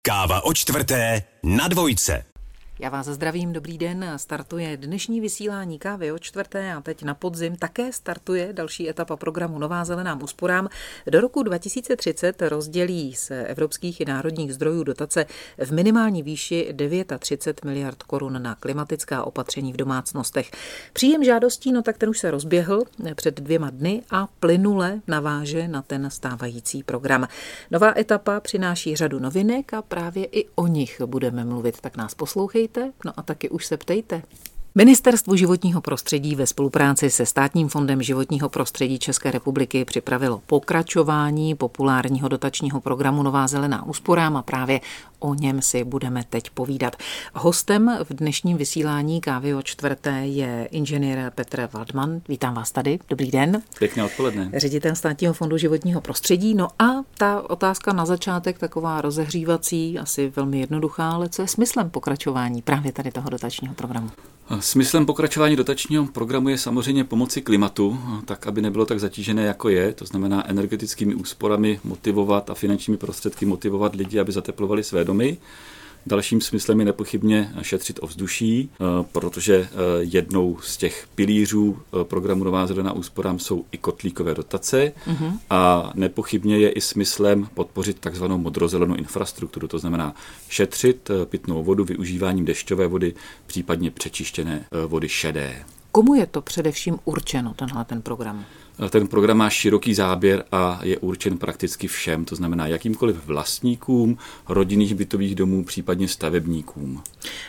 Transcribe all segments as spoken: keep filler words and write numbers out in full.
Káva o čtvrté na dvojce. Já vás zdravím, dobrý den. Startuje dnešní vysílání Kávy o čtvrté a teď na podzim také startuje další etapa programu Nová zelená úsporám. Do roku dva tisíce třicet rozdělí z evropských i národních zdrojů dotace v minimální výši třicet devět miliard korun na klimatická opatření v domácnostech. Příjem žádostí, no tak ten už se rozběhl před dvěma dny a plynule naváže na ten stávající program. Nová etapa přináší řadu novinek a právě i o nich budeme mluvit, tak nás poslouchejte. No a taky už se ptejte. Ministerstvo životního prostředí ve spolupráci se Státním fondem životního prostředí České republiky připravilo pokračování populárního dotačního programu Nová zelená úsporám a právě o něm si budeme teď povídat. Hostem v dnešním vysílání Kávy o čtvrté je inženýr Petr Waldman. Vítám vás tady. Dobrý den. Pěkné odpoledne. Ředitel Státního fondu životního prostředí. No a ta otázka na začátek taková rozehřívací, asi velmi jednoduchá, ale co je smyslem pokračování právě tady toho dotačního programu? Smyslem pokračování dotačního programu je samozřejmě pomoci klimatu, tak aby nebylo tak zatížené, jako je, to znamená energetickými úsporami motivovat a finančními prostředky motivovat lidi, aby zateplovali své domy. Dalším smyslem je nepochybně šetřit ovzduší, protože jednou z těch pilířů programu Nová zelená úsporám jsou i kotlíkové dotace mm-hmm. a nepochybně je i smyslem podpořit takzvanou modrozelenou infrastrukturu, to znamená šetřit pitnou vodu využíváním dešťové vody, případně přečištěné vody šedé. Komu je to především určeno, tenhle ten program? Ten program má široký záběr a je určen prakticky všem, to znamená jakýmkoliv vlastníkům rodinných bytových domů, případně stavebníkům.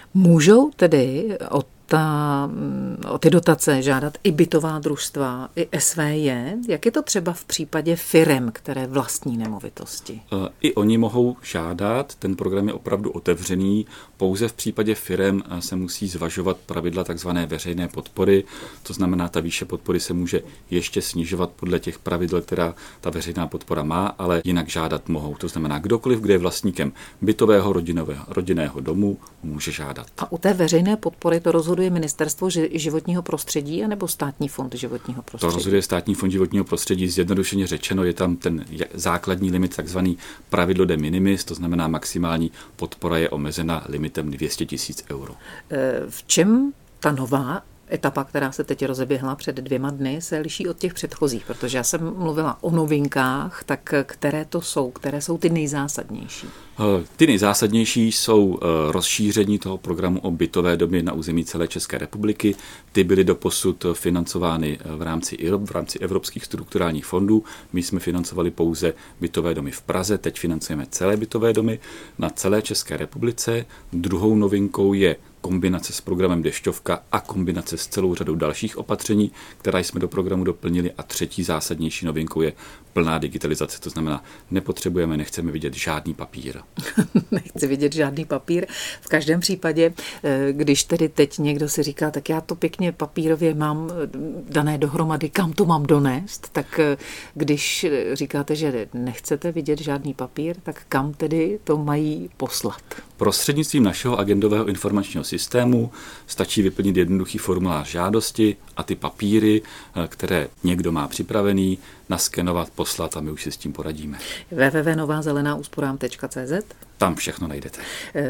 Můžou tedy o, ta, o ty dotace žádat i bytová družstva, i S V J? Jak je to třeba v případě firem, které vlastní nemovitosti? I oni mohou žádat, ten program je opravdu otevřený, pouze v případě firem se musí zvažovat pravidla takzvané veřejné podpory, to znamená, ta výše podpory se může ještě snižovat podle těch pravidel, která ta veřejná podpora má, ale jinak žádat mohou. To znamená, kdokoliv, kdo je vlastníkem bytového rodinného, rodinného domu, může žádat. A u té veřejné podpory to rozhoduje Ministerstvo životního prostředí anebo Státní fond životního prostředí? To rozhoduje Státní fond životního prostředí, zjednodušeně řečeno, je tam ten základní limit, takzvaný pravidlo de minimis, to znamená maximální podpora je omezena limitem dvě stě tisíc euro. V čem ta nová etapa, která se teď rozeběhla před dvěma dny, se liší od těch předchozích, protože já jsem mluvila o novinkách, tak které to jsou, které jsou ty nejzásadnější? Ty nejzásadnější jsou rozšíření toho programu o bytové domy na území celé České republiky. Ty byly doposud financovány v rámci I R O P, v rámci evropských strukturálních fondů. My jsme financovali pouze bytové domy v Praze, teď financujeme celé bytové domy na celé České republice. Druhou novinkou je kombinace s programem Dešťovka a kombinace s celou řadou dalších opatření, která jsme do programu doplnili, a třetí zásadnější novinkou je plná digitalizace, to znamená, nepotřebujeme, nechceme vidět žádný papír. Nechci vidět žádný papír. V každém případě, když tedy teď někdo si říká, tak já to pěkně papírově mám dané dohromady, kam to mám donést, tak když říkáte, že nechcete vidět žádný papír, tak kam tedy to mají poslat? Prostřednictvím našeho agendového informačního systému stačí vyplnit jednoduchý formulář žádosti a ty papíry, které někdo má připravený, naskenovat, poslat a my už si s tím poradíme. w w w tečka nová zelená úsporám tečka c z Tam všechno najdete.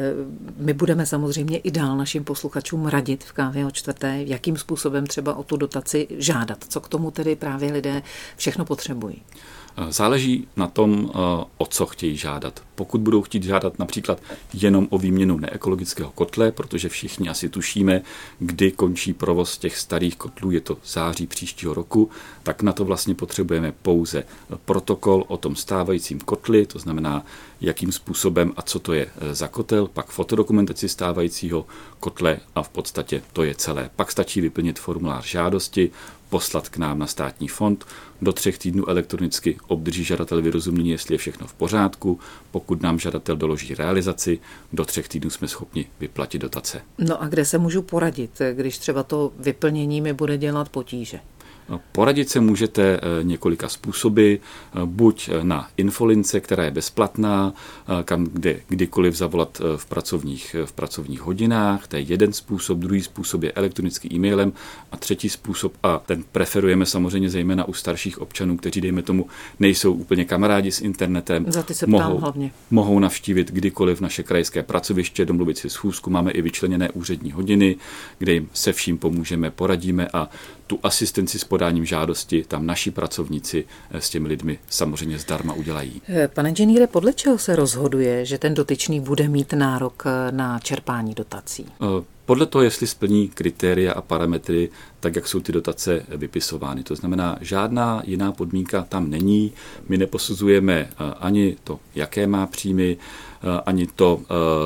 My budeme samozřejmě i dál našim posluchačům radit v Kávě o čtvrté, jakým způsobem třeba o tu dotaci žádat. Co k tomu tedy právě lidé všechno potřebují? Záleží na tom, o co chtějí žádat. Pokud budou chtít žádat například jenom o výměnu neekologického kotle, protože všichni asi tušíme, kdy končí provoz těch starých kotlů, je to září příštího roku, tak na to vlastně potřebujeme pouze protokol o tom stávajícím kotli, to znamená, jakým způsobem a co to je za kotel, pak fotodokumentaci stávajícího kotle a v podstatě to je celé. Pak stačí vyplnit formulář žádosti, poslat k nám na Státní fond. Do třech týdnů elektronicky obdrží žadatel vyrozumění, jestli je všechno v pořádku. Pokud nám žadatel doloží realizaci, do třech týdnů jsme schopni vyplatit dotace. No a kde se můžu poradit, když třeba to vyplnění mi bude dělat potíže? Poradit se můžete několika způsoby, buď na infolince, která je bezplatná, kam kde kdykoliv zavolat v pracovních, v pracovních hodinách, to je jeden způsob, druhý způsob je elektronický e-mailem a třetí způsob, a ten preferujeme samozřejmě zejména u starších občanů, kteří dejme tomu nejsou úplně kamarádi s internetem, Za ty se ptám mohou, hlavně. mohou navštívit kdykoliv naše krajské pracoviště, domluvit si schůzku, máme i vyčleněné úřední hodiny, kde jim se vším pomůžeme, poradíme a tu asistenci s podáním žádosti tam naši pracovníci s těmi lidmi samozřejmě zdarma udělají. Pane inženýre, podle čeho se rozhoduje, že ten dotyčný bude mít nárok na čerpání dotací? Podle toho, jestli splní kritéria a parametry, tak jak jsou ty dotace vypisovány. To znamená, žádná jiná podmínka tam není. My neposuzujeme ani to, jaké má příjmy, ani to,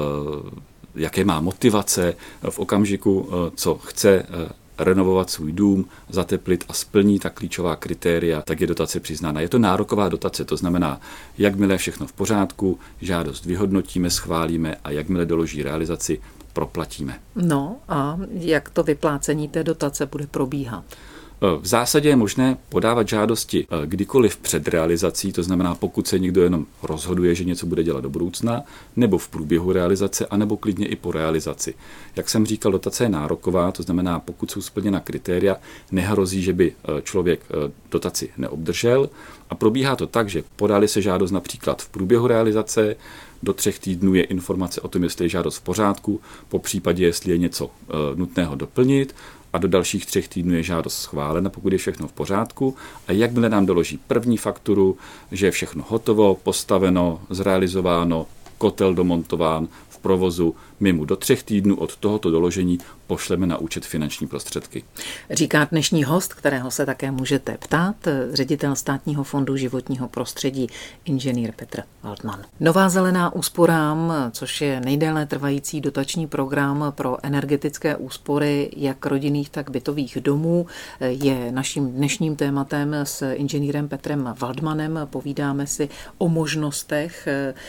jaké má motivace v okamžiku, co chce renovovat svůj dům, zateplit a splní ta klíčová kritéria, tak je dotace přiznána. Je to nároková dotace, to znamená, jakmile všechno v pořádku, žádost vyhodnotíme, schválíme a jakmile doloží realizaci, proplatíme. No a jak to vyplácení té dotace bude probíhat? V zásadě je možné podávat žádosti kdykoliv před realizací, to znamená, pokud se někdo jenom rozhoduje, že něco bude dělat do budoucna, nebo v průběhu realizace, anebo klidně i po realizaci. Jak jsem říkal, dotace je nároková, to znamená, pokud jsou splněna kritéria, nehrozí, že by člověk dotaci neobdržel. A probíhá to tak, že podali se žádost například v průběhu realizace, do třech týdnů je informace o tom, jestli je žádost v pořádku, po případě, jestli je něco nutného doplnit, a do dalších třech týdnů je žádost schválena, pokud je všechno v pořádku. A jakmile nám doloží první fakturu, že je všechno hotovo, postaveno, zrealizováno, kotel domontován, v provozu, my mu do třech týdnů od tohoto doložení pošleme na účet finanční prostředky. Říká dnešní host, kterého se také můžete ptát, ředitel Státního fondu životního prostředí, inženýr Petr Waldman. Nová zelená úsporám, což je nejdéle trvající dotační program pro energetické úspory jak rodinných, tak bytových domů, je naším dnešním tématem s inženýrem Petrem Waldmanem. Povídáme si o možnostech.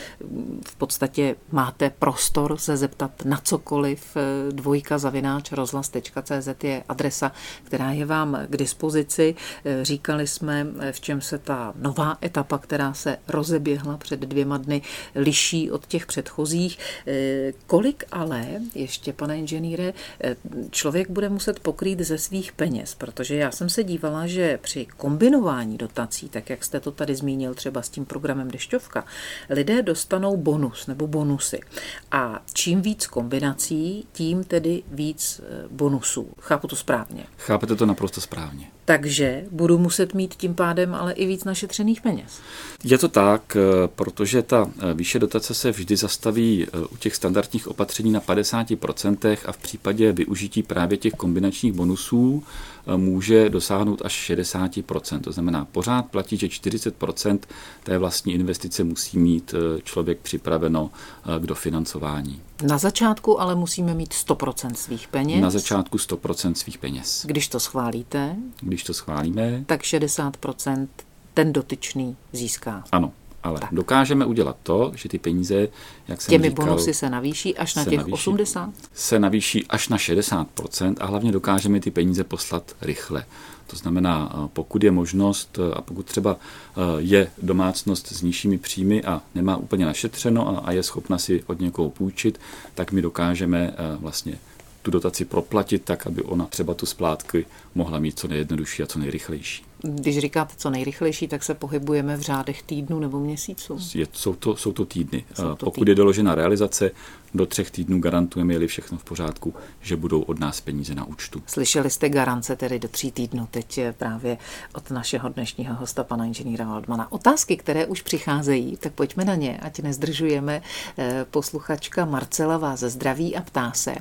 V podstatě máte prostor se zeptat na cokoliv. Dvojka zavináč rozhlas tečka cé zet je adresa, která je vám k dispozici. Říkali jsme, v čem se ta nová etapa, která se rozeběhla před dvěma dny, liší od těch předchozích. Kolik ale, ještě pane inženýre, člověk bude muset pokrýt ze svých peněz, protože já jsem se dívala, že při kombinování dotací, tak jak jste to tady zmínil třeba s tím programem Dešťovka, lidé dostanou bonus nebo bonusy. A čím víc kombinací, tím tedy víc bonusů. Chápu to správně? Chápete to naprosto správně. Takže budu muset mít tím pádem ale i víc našetřených peněz. Je to tak, protože ta výše dotace se vždy zastaví u těch standardních opatření na padesát procent a v případě využití právě těch kombinačních bonusů může dosáhnout až šedesát procent. To znamená, pořád platí, že čtyřicet procent té vlastní investice musí mít člověk připraveno k dofinancování. Na začátku ale musíme mít sto procent svých peněz. Na začátku sto procent svých peněz. Když to schválíte, Když to schválíme, tak šedesát procent ten dotyčný získá. Ano. Ale tak. Dokážeme udělat to, že ty peníze, jak jsem Těmi říkal, bonusy se navýší až na těch navýší, osmdesát? Se navýší až na šedesát procent a hlavně dokážeme ty peníze poslat rychle. To znamená, pokud je možnost a pokud třeba je domácnost s nižšími příjmy a nemá úplně našetřeno a je schopna si od někoho půjčit, tak my dokážeme vlastně tu dotaci proplatit tak, aby ona třeba tu splátky mohla mít co nejjednodušší a co nejrychlejší. Když říkáte co nejrychlejší, tak se pohybujeme v řádech týdnů nebo měsíců? Je, jsou, to, jsou to týdny. Jsou to Pokud týdny. je doložena realizace, do třech týdnů garantujeme, je-li všechno v pořádku, že budou od nás peníze na účtu. Slyšeli jste garance tedy do tří týdnů, teď právě od našeho dnešního hosta, pana inženýra Waldmana. Otázky, které už přicházejí, tak pojďme na ně, ať nezdržujeme. Posluchačka Marcela vás zdraví a ptá se,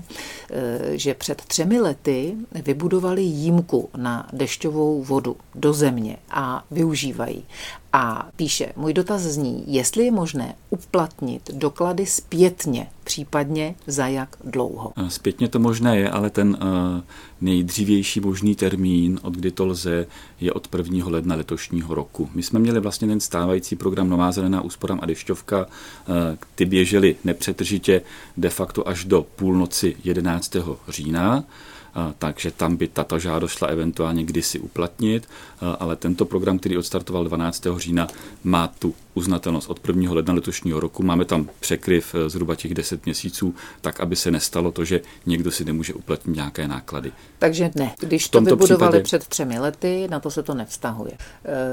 že před třemi lety vybudovali jímku na dešťovou vodu do země a využívají. A píše, můj dotaz zní, jestli je možné uplatnit doklady zpětně, případně za jak dlouho. Zpětně to možné je, ale ten nejdřívější možný termín, od kdy to lze, je od prvního ledna letošního roku. My jsme měli vlastně ten stávající program Nová zelená úsporám a Dešťovka, ty běžely nepřetržitě de facto až do půlnoci jedenáctého října. takže tam by tato žádost šla eventuálně kdysi uplatnit, ale tento program, který odstartoval dvanáctého října, má tu uznatelnost od prvního ledna letošního roku. Máme tam překryv zhruba těch deset měsíců, tak aby se nestalo to, že někdo si nemůže uplatnit nějaké náklady. Takže ne, když to vybudovali případě... před třemi lety, na to se to nevztahuje. E,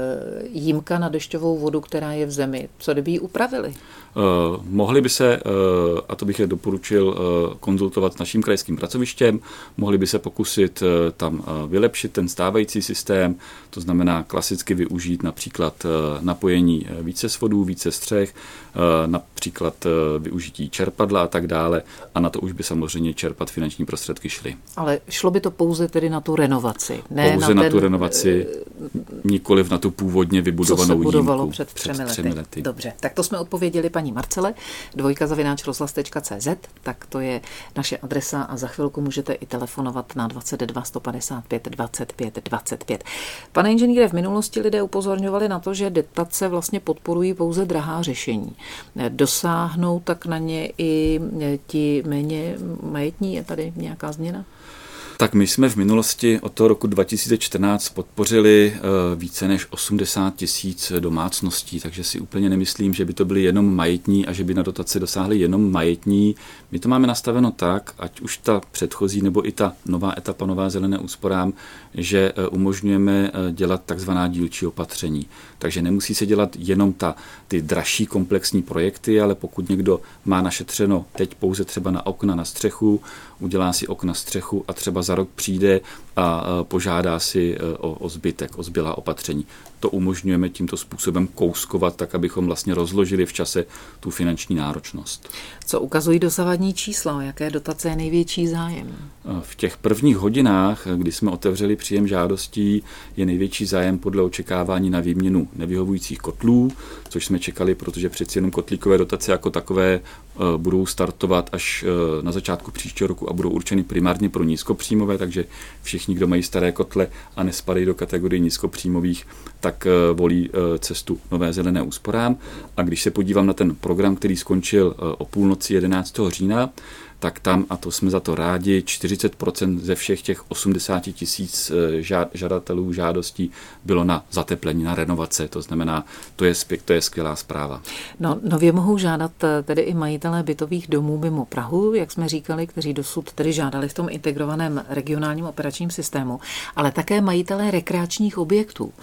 jímka na dešťovou vodu, která je v zemi, co kdyby ji upravili? E, mohli by se, e, a to bych je doporučil, e, konzultovat s naším krajským pracovištěm, mohli by se pokusit e, tam e, vylepšit ten stávající systém, to znamená klasicky využít například e, napojení e, více svodů, více střech, e, například e, využití čerpadla a tak dále, a na to už by samozřejmě čerpat finanční prostředky šly. Ale šlo by to pouze tedy na tu renovaci, ne pouze na, na ten, tu renovaci, nikoliv na tu původně vybudovanou jímku. Co se budovalo před třemi, před třemi lety. lety. Dobře, tak to jsme odpověděli paní Marcele, dvojka zavináč rozhlas tečka cé zet, tak to je naše adresa a za chvilku můžete i telefonovat na dvacet dva sto padesát pět dvacet pět dvacet pět. Pane inženýre, v minulosti lidé upozorňovali na to, že dotace vlastně podporují pouze drahá řešení. Dosáhnou tak na ně i ti méně majetní? Je tady nějaká změna? Tak my jsme v minulosti od toho roku dva tisíce čtrnáct podpořili více než osmdesát tisíc domácností, takže si úplně nemyslím, že by to byly jenom majetní a že by na dotaci dosáhly jenom majetní. My to máme nastaveno tak, ať už ta předchozí nebo i ta nová etapa Nová zelené úsporám, že umožňujeme dělat takzvaná dílčí opatření. Takže nemusí se dělat jenom ta, ty dražší komplexní projekty, ale pokud někdo má našetřeno teď pouze třeba na okna na střechu, udělá si okna střechu a třeba za rok přijde a požádá si o, o zbytek, o zbylá opatření. To umožňujeme tímto způsobem kouskovat, tak abychom vlastně rozložili v čase tu finanční náročnost. Co ukazují dosavadní čísla? Jaké dotace je největší zájem? V těch prvních hodinách, kdy jsme otevřeli příjem žádostí, je největší zájem podle očekávání na výměnu nevyhovujících kotlů, což jsme čekali, protože přeci jenom kotlíkové dotace jako takové budou startovat až na začátku příštího roku a budou určeny primárně pro nízkopříjmové, takže všichni, kdo mají staré kotle a nespadají do kategorie nízkopříjmových, tak volí cestu Nové zelené úsporám. A když se podívám na ten program, který skončil o půlnoci jedenáctého října, tak tam, a to jsme za to rádi, čtyřicet procent ze všech těch osmdesáti tisíc žadatelů žádostí bylo na zateplení, na renovace. To znamená, to je, to je skvělá zpráva. No, nově mohou žádat tedy i majitelé bytových domů mimo Prahu, jak jsme říkali, kteří dosud tedy žádali v tom integrovaném regionálním operačním systému, ale také majitelé rekreačních objektů,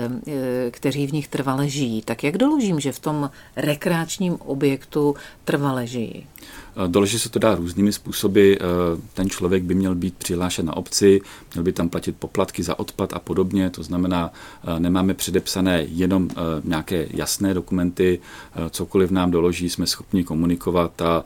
kteří v nich trvale žijí. Tak jak doložím, že v tom rekreačním objektu trvale žijí? Doložit se to dá různými způsoby. Ten člověk by měl být přihlášen na obci, měl by tam platit poplatky za odpad a podobně. To znamená, nemáme předepsané jenom nějaké jasné dokumenty, cokoliv nám doloží, jsme schopni komunikovat a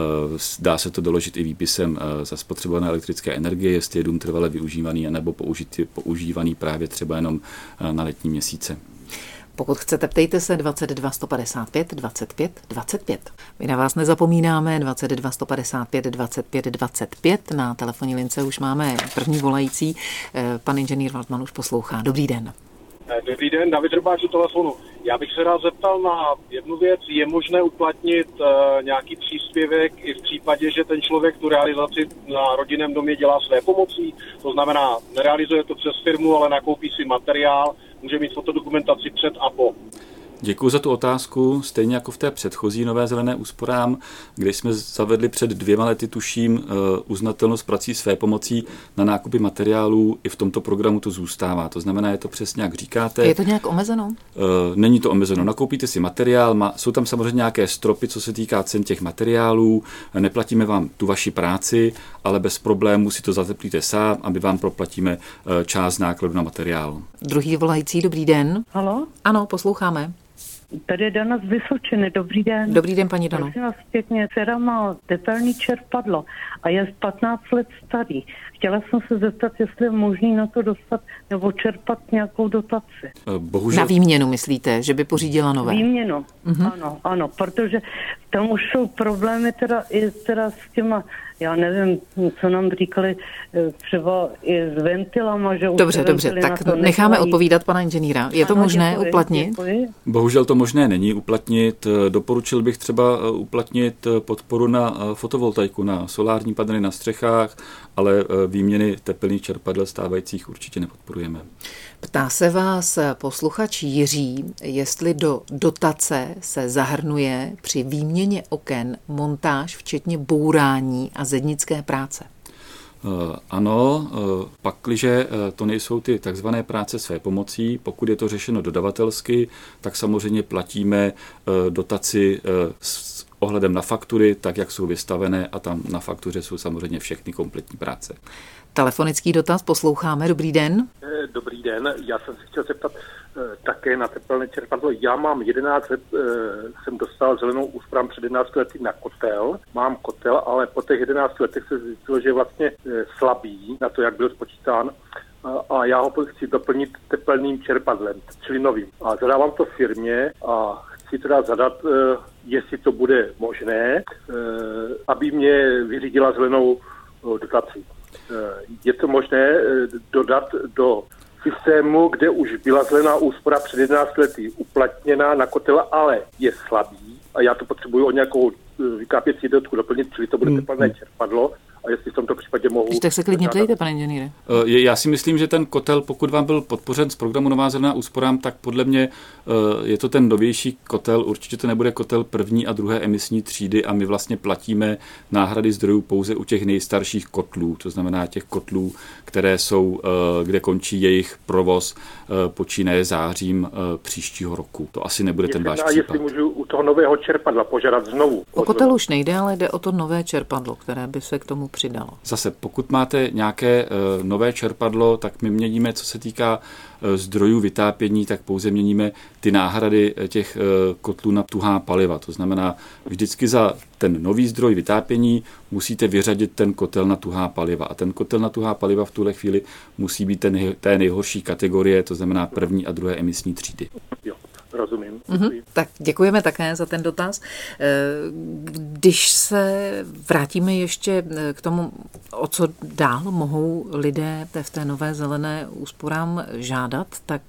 dá se to doložit i výpisem za spotřebované elektrické energie, jestli je dům trvale využívaný nebo použitý, používaný právě třeba jenom na letní měsíce. Pokud chcete, ptejte se dvacet dva sto padesát pět dvacet pět dvacet pět. My na vás nezapomínáme, dvacet dva sto padesát pět dvacet pět dvacet pět. Na telefonní lince už máme první volající. Pan inženýr Waldman už poslouchá. Dobrý den. Dobrý den, David Rybáč u telefonu. Já bych se rád zeptal na jednu věc. Je možné uplatnit uh, nějaký příspěvek i v případě, že ten člověk tu realizaci na rodinném domě dělá své pomocí? To znamená, nerealizuje to přes firmu, ale nakoupí si materiál, může mít fotodokumentaci před a po. Děkuji za tu otázku. Stejně jako v té předchozí Nové zelené úsporám, kde jsme zavedli před dvěma lety, tuším, uznatelnost prací své pomocí na nákupy materiálů, i v tomto programu to zůstává. To znamená, je to přesně jak říkáte. Je to nějak omezeno? Není to omezeno. Nakoupíte si materiál, jsou tam samozřejmě nějaké stropy, co se týká cen těch materiálů. Neplatíme vám tu vaši práci, ale bez problémů si to zateplíte sám a my vám proplatíme část nákladu na materiál. Druhý volající, dobrý den. Halo? Ano, posloucháme. Tady je Dana z Vysočiny, dobrý den. Dobrý den, paní Dano. Prosím vás pěkně, dcera má tepelný čerpadlo a je patnáct let starý. Chtěla jsem se zeptat, jestli je možný na to dostat nebo čerpat nějakou dotaci. Bohužel. Na výměnu myslíte, že by pořídila nové? Výměnu, uh-huh. ano, ano, protože tam už jsou problémy teda i teda s těma, já nevím, co nám říkali, třeba i s ventilama, že Dobře, dobře, tak necháme neznají. Odpovídat pana inženýra. Je to ano, možné děkuji, uplatnit? Děkuji. Bohužel to možné není uplatnit. Doporučil bych třeba uplatnit podporu na fotovoltaiku, na solární panely na střechách, ale výměny tepelných čerpadel stávajících určitě nepodporujeme. Ptá se vás posluchač Jiří, jestli do dotace se zahrnuje při výměně oken montáž, včetně bourání a zednické práce. Ano, pakliže to nejsou ty takzvané práce své pomocí, pokud je to řešeno dodavatelsky, tak samozřejmě platíme dotaci s ohledem na faktury, tak jak jsou vystavené, a tam na faktuře jsou samozřejmě všechny kompletní práce. Telefonický dotaz posloucháme. Dobrý den. Dobrý den, já jsem se chtěl zeptat také na tepelné čerpadlo. Já mám jedenáct let, jsem dostal zelenou úsporám před jedenácti lety na kotel. Mám kotel, ale po těch jedenácti letech se zjistilo, že je vlastně slabý na to, jak byl spočítán. A já ho chci doplnit tepelným čerpadlem, čili novým. A zadávám to firmě a chci teda zadat, jestli to bude možné, aby mě vyřídila zelenou dotaci. Je to možné dodat do systému, kde už byla zelená úspora před jedenácti lety uplatněná na kotel, ale je slabý a já to potřebuji o nějakou vykápěcí jednotku doplnit, čili to bude tepelné čerpadlo. A jestli v tomto případě mohu... Když tak se klidně ptejte, pane inženýre. Já si myslím, že ten kotel, pokud vám byl podpořen z programu Nová zelená úsporám, tak podle mě je to ten novější kotel. Určitě to nebude kotel první a druhé emisní třídy a my vlastně platíme náhrady zdrojů pouze u těch nejstarších kotlů. To znamená těch kotlů, které jsou, kde končí jejich provoz počínaje zářím příštího roku. To asi nebude ten váš případ. Jestli můžu u toho nového čerpadla požádat znovu. O kotel už nejde, ale jde o to nové čerpadlo, které by se k tomu přidalo. Zase, pokud máte nějaké uh, nové čerpadlo, tak my měníme, co se týká uh, zdrojů vytápění, tak pouze měníme ty náhrady těch uh, kotlů na tuhá paliva. To znamená, vždycky za ten nový zdroj vytápění musíte vyřadit ten kotel na tuhá paliva. A ten kotel na tuhá paliva v tuhle chvíli musí být ten, té nejhorší kategorie, to znamená první a druhé emisní třídy. Jo. Rozumím. Mm-hmm. Tak děkujeme také za ten dotaz. Když se vrátíme ještě k tomu, o co dál mohou lidé v té nové zelené úsporám žádat, tak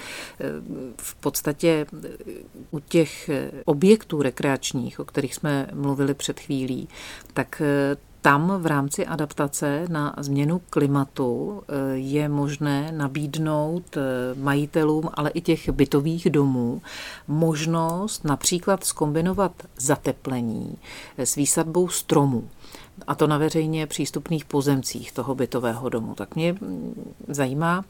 v podstatě u těch objektů rekreačních, o kterých jsme mluvili před chvílí, tak tam v rámci adaptace na změnu klimatu je možné nabídnout majitelům, ale i těch bytových domů možnost například zkombinovat zateplení s výsadbou stromů. A to na veřejně přístupných pozemcích toho bytového domu. Tak mě zajímá,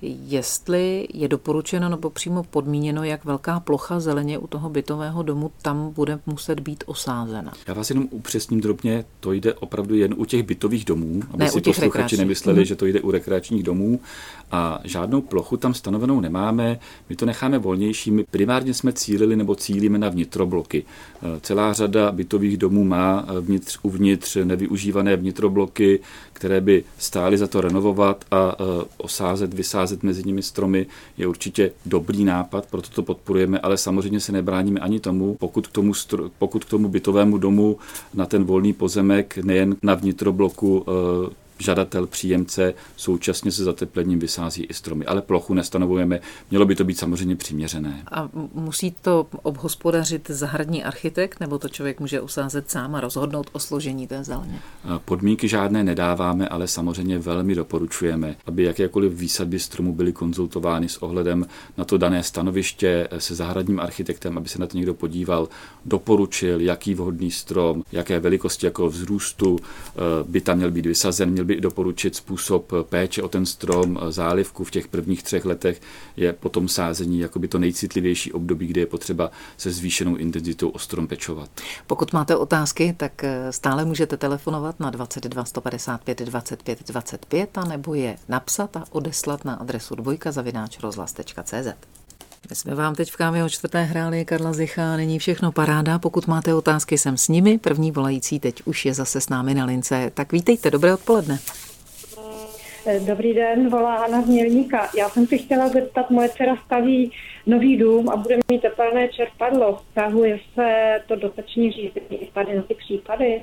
jestli je doporučeno nebo přímo podmíněno, jak velká plocha zeleně u toho bytového domu tam bude muset být osázena. Já vás jenom upřesním drobně, to jde opravdu jen u těch bytových domů, aby ne, si posluchači nemysleli, hmm. že to jde u rekreačních domů. A žádnou plochu tam stanovenou nemáme, my to necháme volnější. My primárně jsme cílili nebo cílíme na vnitrobloky. Celá řada bytových domů má vnitř, uvnitř nevyužívané vnitrobloky, které by stály za to renovovat a osázet, vysázet mezi nimi stromy, je určitě dobrý nápad, proto to podporujeme, ale samozřejmě se nebráníme ani tomu, pokud k tomu, pokud k tomu bytovému domu na ten volný pozemek, nejen na vnitrobloku, žadatel, příjemce současně se zateplením vysází i stromy, ale plochu nestanovujeme, mělo by to být samozřejmě přiměřené. A musí to obhospodařit zahradní architekt, nebo to člověk může usázet sám a rozhodnout o složení té zeleně? Podmínky žádné nedáváme, ale samozřejmě velmi doporučujeme, aby jakékoliv výsadby stromů byly konzultovány s ohledem na to dané stanoviště se zahradním architektem, aby se na to někdo podíval, doporučil, jaký vhodný strom, jaké velikosti, jako vzrůstu by tam měl být vysazen, měl by doporučit způsob péče o ten strom, zálivku v těch prvních třech letech je potom sázení jakoby to nejcitlivější období, kdy je potřeba se zvýšenou intenzitou o strom pečovat. Pokud máte otázky, tak stále můžete telefonovat na dvacet dva sto padesát pět dvacet pět dvacet pět a nebo je napsat a odeslat na adresu dvojka zavináč rozhlas tečka cé zet. My jsme vám teď v Kávě o čtvrté hráli Karla Zicha, není všechno paráda, pokud máte otázky, jsem s nimi, první volající teď už je zase s námi na lince, tak vítejte, dobré odpoledne. Dobrý den, volá Hana z Mělníka. Já jsem si chtěla zeptat, moje dcera staví nový dům a bude mít tepelné čerpadlo. Vztahuje se to dotační řízení tady na ty případy?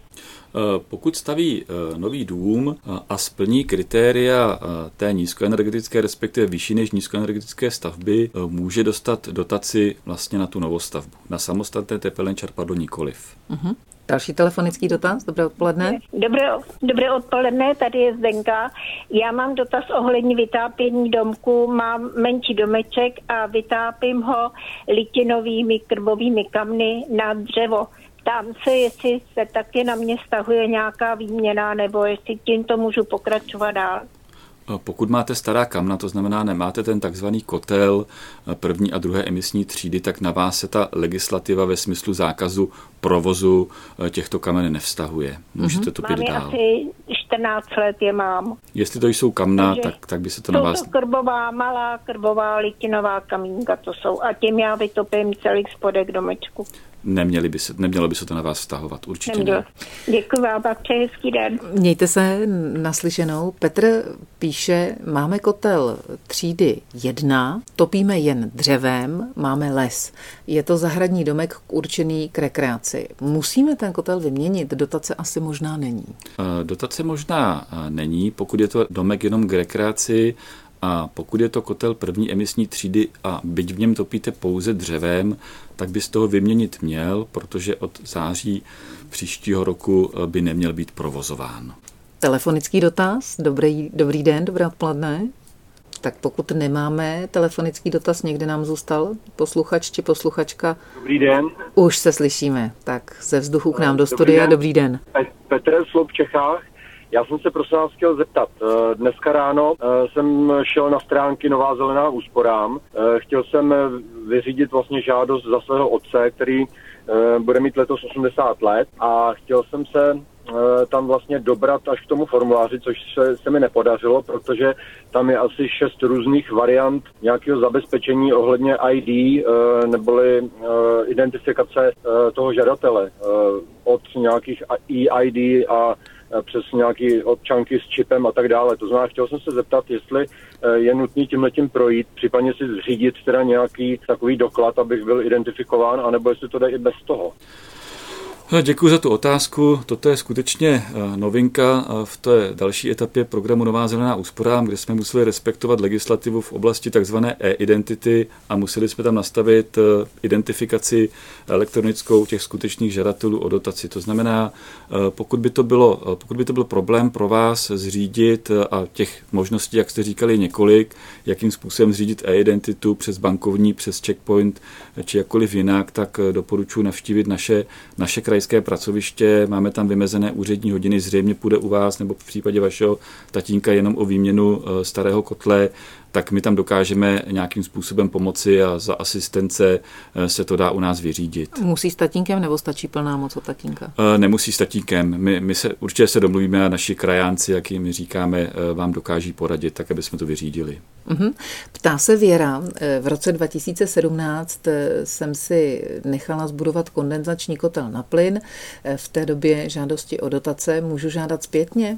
Pokud staví nový dům a splní kritéria té nízkoenergetické, respektive vyšší než nízkoenergetické stavby, může dostat dotaci vlastně na tu novostavbu. Na samostatné tepelné čerpadlo nikoliv. Uh-huh. Další telefonický dotaz, dobré odpoledne. Dobré, dobré odpoledne, tady je Zdenka. Já mám dotaz ohledně vytápění domku, mám menší domeček a vytápím ho litinovými krbovými kamny na dřevo. Ptám se, jestli se taky na mě stahuje nějaká výměna, nebo jestli tímto můžu pokračovat dál. Pokud máte stará kamna, to znamená nemáte ten takzvaný kotel první a druhé emisní třídy, tak na vás se ta legislativa ve smyslu zákazu provozu těchto kamen nevztahuje. Můžete to pít dál. Mám asi čtrnáct let je mám. Jestli to jsou kamna, tak, tak by se to na vás... Jsou to krbová, malá krbová litinová kamínka to jsou a tím já vytopím celý spodek domečku. Neměli by se, nemělo by se to na vás vztahovat, určitě Nemělo. ne. Děkuji vám, pak přeji hezký den. Mějte se naslyšenou. Petr píše, máme kotel třídy jedna, topíme jen dřevem, máme les. Je to zahradní domek určený k rekreaci. Musíme ten kotel vyměnit, dotace asi možná není. Dotace možná není, pokud je to domek jenom k rekreaci. A pokud je to kotel první emisní třídy a byť v něm topíte pouze dřevem, tak by z toho vyměnit měl, protože od září příštího roku by neměl být provozován. Telefonický dotaz, dobrý, dobrý den, dobré odpoledne. Tak pokud nemáme telefonický dotaz, někde nám zůstal posluchač či posluchačka. Dobrý den. Už se slyšíme, tak ze vzduchu k nám do studia, dobrý den. Petr Slob v Čechách. Já jsem se prosím vás chtěl zeptat. Dneska ráno jsem šel na stránky Nová zelená úsporám. Chtěl jsem vyřídit vlastně žádost za svého otce, který bude mít letos osmdesát let a chtěl jsem se tam vlastně dobrat až k tomu formuláři, což se, se mi nepodařilo, protože tam je asi šest různých variant nějakého zabezpečení ohledně I D neboli identifikace toho žadatele od nějakých E I D a přes nějaké občanky s čipem a tak dále. To znamená, chtěl jsem se zeptat, jestli je nutný tímhletím projít, případně si zřídit teda nějaký takový doklad, abych byl identifikován, anebo jestli to jde i bez toho. Děkuji za tu otázku. Toto je skutečně novinka v té další etapě programu Nová zelená úsporám, kde jsme museli respektovat legislativu v oblasti takzvané e-identity a museli jsme tam nastavit identifikaci elektronickou těch skutečných žadatelů o dotaci. To znamená, pokud by to bylo, pokud by to byl problém pro vás zřídit, a těch možností, jak jste říkali, několik, jakým způsobem zřídit e-identitu přes bankovní, přes checkpoint či jakkoliv jinak, tak doporučuji navštívit naše, naše krajské pracoviště, máme tam vymezené úřední hodiny, zřejmě půjde u vás nebo v případě vašeho tatínka jenom o výměnu starého kotle, tak my tam dokážeme nějakým způsobem pomoci a za asistence se to dá u nás vyřídit. Musí s tatínkem nebo stačí plná moc od tatínka? Nemusí s tatínkem. My, my se určitě se domluvíme a naši krajánci, jak jim říkáme, vám dokáží poradit, tak aby jsme to vyřídili. Uhum. Ptá se Věra, v roce dva tisíce sedmnáct jsem si nechala zbudovat kondenzační kotel na plyn. V té době žádosti o dotace můžu žádat zpětně?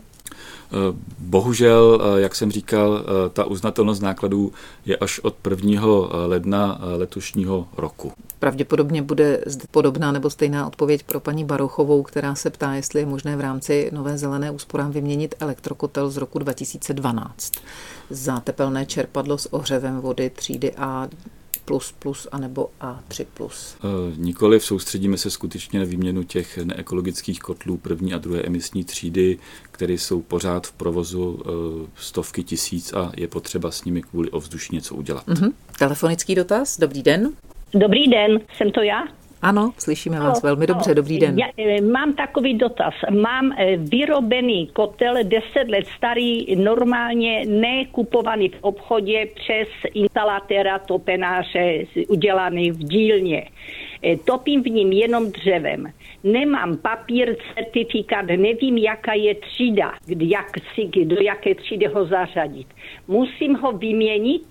Bohužel, jak jsem říkal, ta uznatelnost nákladů je až od prvního ledna letošního roku. Pravděpodobně bude podobná nebo stejná odpověď pro paní Barochovou, která se ptá, jestli je možné v rámci Nové zelené úsporám vyměnit elektrokotel z roku dva tisíce dvanáct za tepelné čerpadlo s ohřevem vody třídy A plus plus anebo A tři plus. Nikoliv, soustředíme se skutečně na výměnu těch neekologických kotlů první a druhé emisní třídy, které jsou pořád v provozu stovky tisíc a je potřeba s nimi kvůli ovzduší něco udělat. Mm-hmm. Telefonický dotaz, dobrý den. Dobrý den, jsem to já? Ano, slyšíme vás no, velmi dobře, dobrý den. Já, mám takový dotaz. Mám vyrobený kotel deset let starý, normálně nekupovaný v obchodě přes instalatéra topenáře udělaný v dílně. Topím v ním jenom dřevem. Nemám papír, certifikát, nevím, jaká je třída, jak si, do jaké třídy ho zařadit. Musím ho vyměnit?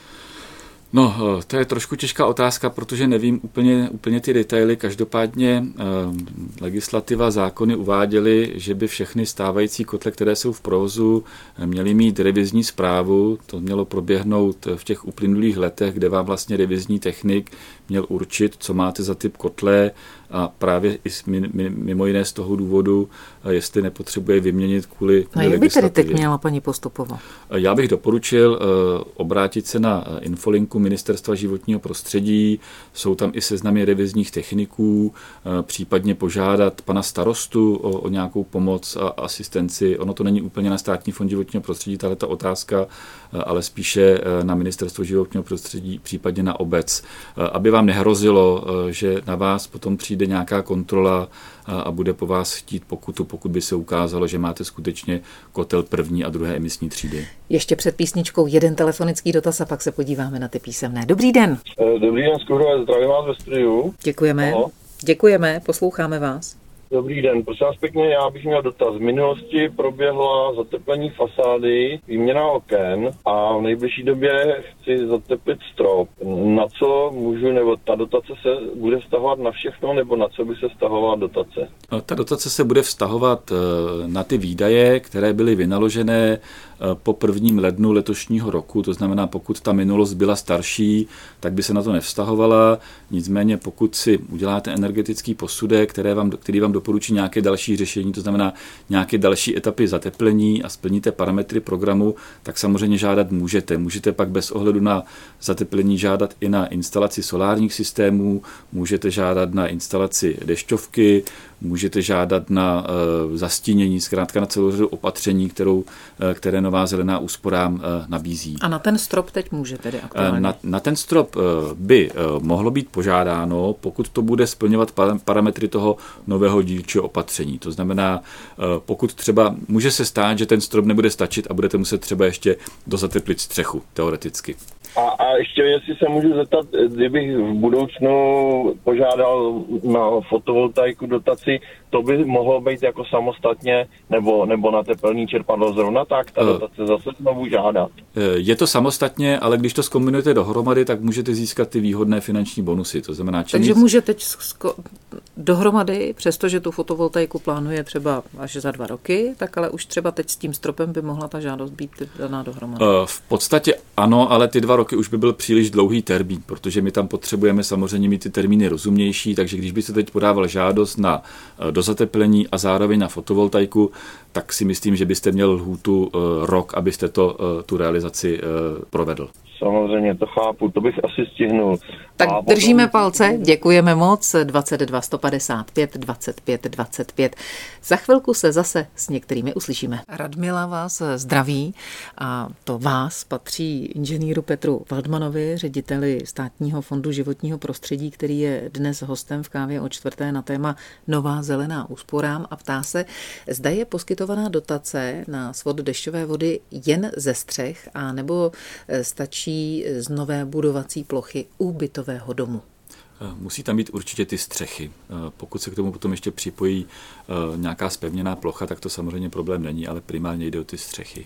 No, to je trošku těžká otázka, protože nevím úplně, úplně ty detaily. Každopádně eh, legislativa, zákony uváděly, že by všechny stávající kotle, které jsou v provozu, měly mít revizní zprávu. To mělo proběhnout v těch uplynulých letech, kde vám vlastně revizní technik měl určit, co máte za typ kotle a právě i mimo jiné z toho důvodu, jestli nepotřebuje vyměnit kvůli No jak by tedy teď měla paní postupovat? Já bych doporučil obrátit se na infolinku Ministerstva životního prostředí, jsou tam i seznamy revizních techniků, případně požádat pana starostu o, o nějakou pomoc a asistenci. Ono to není úplně na Státní fond životního prostředí, tahle ta otázka, ale spíše na Ministerstvo životního prostředí, případně na obec, aby vám nehrozilo, že na vás potom přijde nějaká kontrola a bude po vás chtít pokutu, pokud by se ukázalo, že máte skutečně kotel první a druhé emisní třídy. Ještě před písničkou jeden telefonický dotaz a pak se podíváme na ty písemné. Dobrý den. Dobrý den, Skoro, zdravím vás ve studiu. Děkujeme. Aho. Děkujeme, posloucháme vás. Dobrý den, prosím vás pěkně, já bych měl dotaz. V minulosti proběhla zateplení fasády, výměna oken a v nejbližší době chci zateplit strop. Na co můžu, nebo ta dotace se bude vztahovat na všechno, nebo na co by se vztahovala dotace? Ta dotace se bude vztahovat na ty výdaje, které byly vynaložené po prvním lednu letošního roku, to znamená, pokud ta minulost byla starší, tak by se na to nevztahovala. Nicméně, pokud si uděláte energetický posudek, které vám, který vám doporučí nějaké další řešení, to znamená nějaké další etapy zateplení a splníte parametry programu, tak samozřejmě žádat můžete. Můžete pak bez ohledu na zateplení žádat i na instalaci solárních systémů, můžete žádat na instalaci dešťovky, můžete žádat na uh, zastínění, zkrátka na celou řadu opatření, kterou, uh, které Nová zelená úsporám uh, nabízí. A na ten strop teď může tedy aktuálně? Na, na ten strop uh, by uh, mohlo být požádáno, pokud to bude splňovat parametry toho nového dílčího opatření. To znamená, uh, pokud třeba může se stát, že ten strop nebude stačit a budete muset třeba ještě dozateplit střechu, teoreticky. A, a ještě, jestli se můžu zeptat, kdybych v budoucnu požádal na fotovoltaiku dotaci, to by mohlo být jako samostatně nebo, nebo na teplný čerpadlo zrovna tak, ta dotace zase znovu žádat. Je to samostatně, ale když to zkombinujete dohromady, tak můžete získat ty výhodné finanční bonusy. To znamená, Takže nic... může teď sko- dohromady, přestože tu fotovoltaiku plánuje třeba až za dva roky, tak ale už třeba teď s tím stropem by mohla ta žádost být daná dohromady. V podstatě ano, ale ty dva roky už by byl příliš dlouhý termín, protože my tam potřebujeme samozřejmě mít ty termíny rozumnější, takže když by se teď podával žádost na dozateplení a zároveň na fotovoltaiku, tak si myslím, že byste měl lhůtu uh, rok, abyste to, uh, tu realizaci uh, provedl. Samozřejmě, to chápu, to bych asi stihnul. Tak a držíme potom... palce, děkujeme moc, dvacet dva sto padesát pět dvacet pět dvacet pět. Za chvilku se zase s některými uslyšíme. Radmila vás zdraví a to vás patří inženýru Petru Waldmanovi, řediteli Státního fondu životního prostředí, který je dnes hostem v Kávě o čtvrté na téma Nová zelená úsporám a ptá se, zda je poskytovaná dotace na svod dešťové vody jen ze střech a nebo stačí z nové budovací plochy u bytového domu. Musí tam být určitě ty střechy. Pokud se k tomu potom ještě připojí nějaká zpevněná plocha, tak to samozřejmě problém není, ale primárně jde o ty střechy.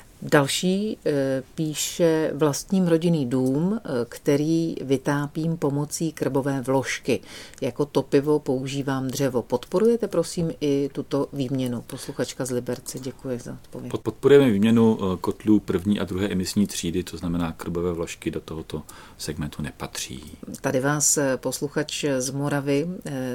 Další píše vlastním rodinný dům, který vytápím pomocí krbové vložky. Jako topivo používám dřevo. Podporujete prosím i tuto výměnu? Posluchačka z Liberce, děkuji za odpověď. Podporujeme výměnu kotlů první a druhé emisní třídy, to znamená krbové vložky do tohoto segmentu nepatří. Tady vás posluchač z Moravy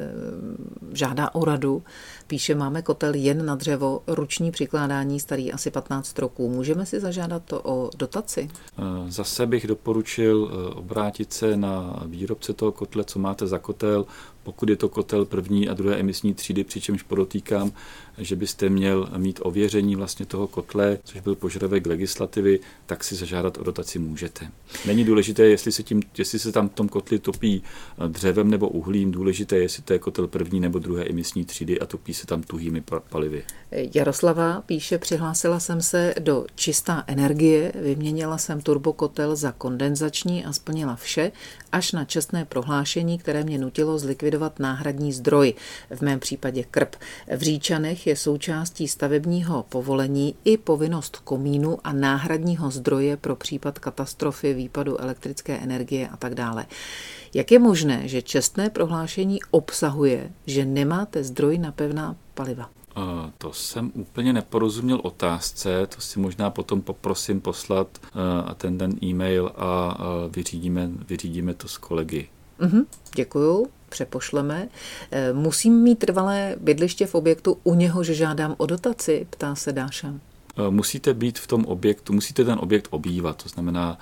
žádá o radu. Píše, máme kotel jen na dřevo, ruční přikládání starý asi patnáct roků. Můžeme si zažádat to o dotaci? Zase bych doporučil obrátit se na výrobce toho kotle, co máte za kotel, pokud je to kotel první a druhé emisní třídy, přičemž podotýkám, že byste měl mít ověření vlastně toho kotle, což byl požadavek legislativy, tak si zažádat o dotaci můžete. Není důležité, jestli se, tím, jestli se tam v tom kotli topí dřevem nebo uhlím, důležité je, jestli to je kotel první nebo druhé emisní třídy a topí se tam tuhými palivy. Jaroslava píše, přihlásila jsem se do Čistá energie, vyměnila jsem turbokotel za kondenzační a splnila vše, až na čestné prohlášení, které mě nutilo zlikvidovat náhradní zdroj, v mém případě krb. V Říčanech je součástí stavebního povolení i povinnost komínu a náhradního zdroje pro případ katastrofy, výpadu elektrické energie a tak dále. Jak je možné, že čestné prohlášení obsahuje, že nemáte zdroj na pevná paliva? Uh, to jsem úplně neporozuměl otázce, to si možná potom poprosím poslat uh, a ten den e-mail a uh, vyřídíme, vyřídíme to s kolegy. Mhm, děkuju, přepošleme. Musím mít trvalé bydliště v objektu, u něhož žádám o dotaci, ptá se Dáša. Musíte být v tom objektu, musíte ten objekt obývat, to znamená,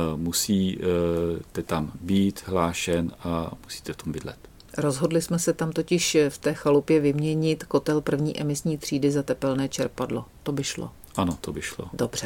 musíte tam být hlášen a musíte v tom bydlet. Rozhodli jsme se tam totiž v té chalupě vyměnit kotel první emisní třídy za tepelné čerpadlo. To by šlo. Ano, to by šlo. Dobře.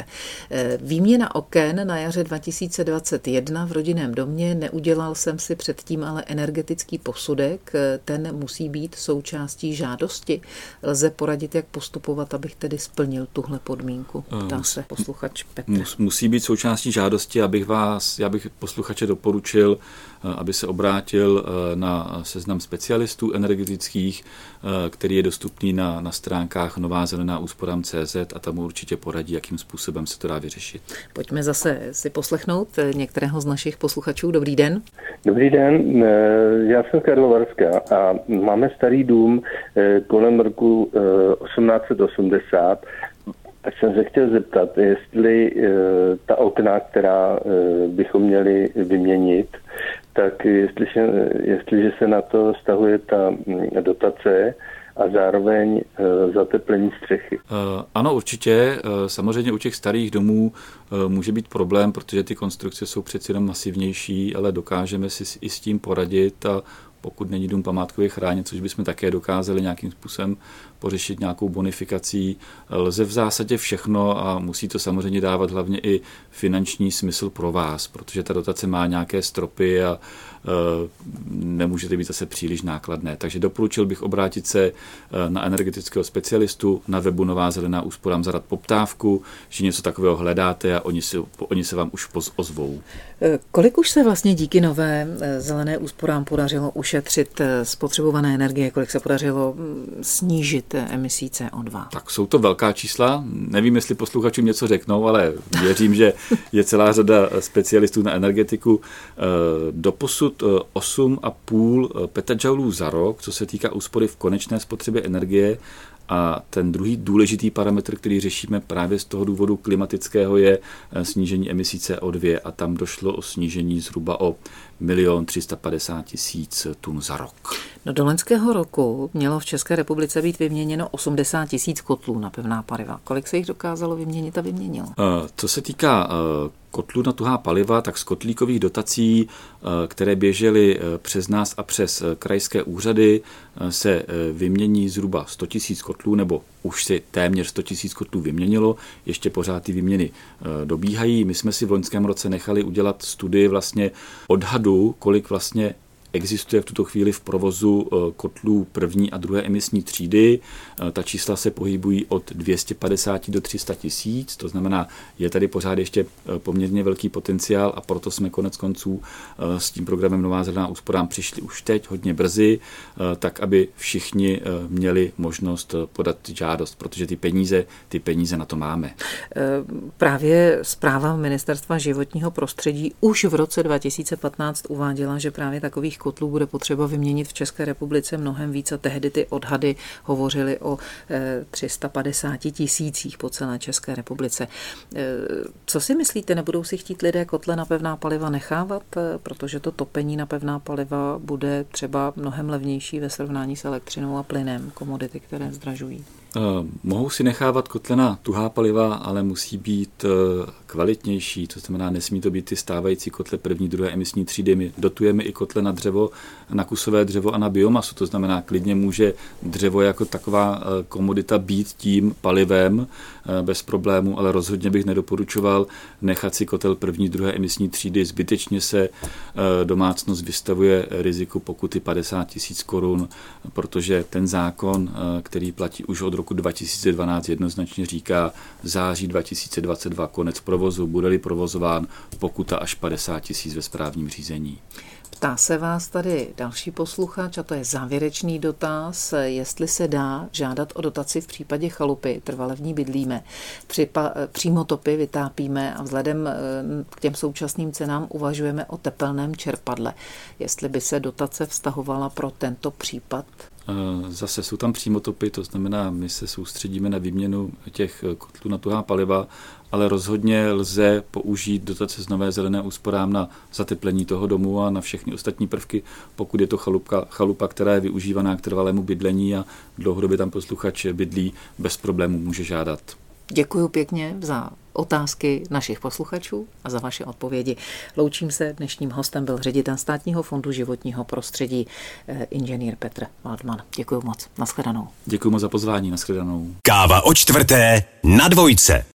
Výměna oken na jaře dva tisíce dvacet jedna v rodinném domě, neudělal jsem si předtím ale energetický posudek, ten musí být součástí žádosti. Lze poradit, jak postupovat, abych tedy splnil tuhle podmínku, ptá se posluchač Petr. Musí být součástí žádosti, abych vás, já bych posluchače doporučil, aby se obrátil na seznam specialistů energetických, který je dostupný na, na stránkách nová zelená úsporám tečka cé zet a tam určitě poradí, jakým způsobem se to dá vyřešit. Pojďme zase si poslechnout některého z našich posluchačů. Dobrý den. Dobrý den, já jsem Karlovarská a máme starý dům kolem roku osmnáct set osmdesát. Tak jsem se chtěl zeptat, jestli ta okna, která bychom měli vyměnit, tak jestliže, jestliže se na to vztahuje ta dotace a zároveň zateplení střechy. Ano, určitě. Samozřejmě u těch starých domů může být problém, protože ty konstrukce jsou přeci jenom masivnější, ale dokážeme si i s tím poradit a pokud není dům památkově chráněn, což bychom také dokázali nějakým způsobem pořešit nějakou bonifikací. Lze v zásadě všechno a musí to samozřejmě dávat hlavně i finanční smysl pro vás, protože ta dotace má nějaké stropy a e, nemůžete být zase příliš nákladné. Takže doporučil bych obrátit se na energetického specialistu, na webu Nová zelená úsporám zadat poptávku, že něco takového hledáte a oni se, oni se vám už ozvou. Kolik už se vlastně díky Nové zelené úsporám podařilo ušetřit spotřebované energie, kolik se podařilo snížit emisí C O dva? Tak jsou to velká čísla. Nevím, jestli posluchačům něco řeknou, ale věřím, že je celá řada specialistů na energetiku. Doposud osm a půl petajoulů za rok, co se týká úspory v konečné spotřebě energie. A ten druhý důležitý parametr, který řešíme právě z toho důvodu klimatického, je snížení emisí C O dva a tam došlo o snížení zhruba o milion tři sta padesát tisíc tun za rok. No do loňského roku mělo v České republice být vyměněno osmdesát tisíc kotlů na pevná paliva. Kolik se jich dokázalo vyměnit a vyměnilo? Co se týká kotlů na tuhá paliva, tak z kotlíkových dotací, které běžely přes nás a přes krajské úřady, se vymění zhruba sto tisíc kotlů, nebo už si téměř sto tisíc kotlů vyměnilo, ještě pořád ty výměny dobíhají. My jsme si v loňském roce nechali udělat studii vlastně odhadu, kolik vlastně existuje v tuto chvíli v provozu kotlů první a druhé emisní třídy. Ta čísla se pohybují od dvě stě padesát do tři sta tisíc, to znamená, je tady pořád ještě poměrně velký potenciál a proto jsme konec konců s tím programem Nová zelená úsporám přišli už teď hodně brzy, tak aby všichni měli možnost podat žádost, protože ty peníze, ty peníze na to máme. Právě zpráva Ministerstva životního prostředí už v roce dva tisíce patnáct uváděla, že právě takových kotlů bude potřeba vyměnit v České republice mnohem víc a tehdy ty odhady hovořily o tři sta padesát tisících po celé České republice. Co si myslíte, nebudou si chtít lidé kotle na pevná paliva nechávat, protože to topení na pevná paliva bude třeba mnohem levnější ve srovnání s elektřinou a plynem, komodity, které zdražují? Mohou si nechávat kotle na tuhá paliva, ale musí být kvalitnější, to znamená, nesmí to být ty stávající kotle první, druhé emisní třídy. My dotujeme i kotle na dřevo, na kusové dřevo a na biomasu, to znamená, klidně může dřevo jako taková komodita být tím palivem bez problému, ale rozhodně bych nedoporučoval nechat si kotel první, druhé emisní třídy. Zbytečně se domácnost vystavuje riziku pokuty padesát tisíc korun, protože ten zákon, který platí už od roku dva tisíce dvanáct, jednoznačně říká září dva tisíce dvacet dva konec provozu, bude-li provozován, pokuta až padesát tisíc ve správním řízení. Ptá se vás tady další posluchač, a to je závěrečný dotaz, jestli se dá žádat o dotaci v případě chalupy, trvale v ní bydlíme, Připa, přímo topy vytápíme a vzhledem k těm současným cenám uvažujeme o tepelném čerpadle. Jestli by se dotace vztahovala pro tento případ? Zase jsou tam přímotopy, to znamená, my se soustředíme na výměnu těch kotlů na tuhá paliva, ale rozhodně lze použít dotace z Nové zelené úsporám na zateplení toho domu a na všechny ostatní prvky, pokud je to chalupka, chalupa, která je využívaná k trvalému bydlení a dlouhodobě tam posluchač bydlí, bez problémů může žádat. Děkuji pěkně za otázky našich posluchačů a za vaše odpovědi. Loučím se, dnešním hostem byl ředitel Státního fondu životního prostředí inženýr Petr Waldman. Děkuji moc. Nashledanou. Děkuji moc za pozvání. Nashledanou. Káva o čtvrté na dvojce.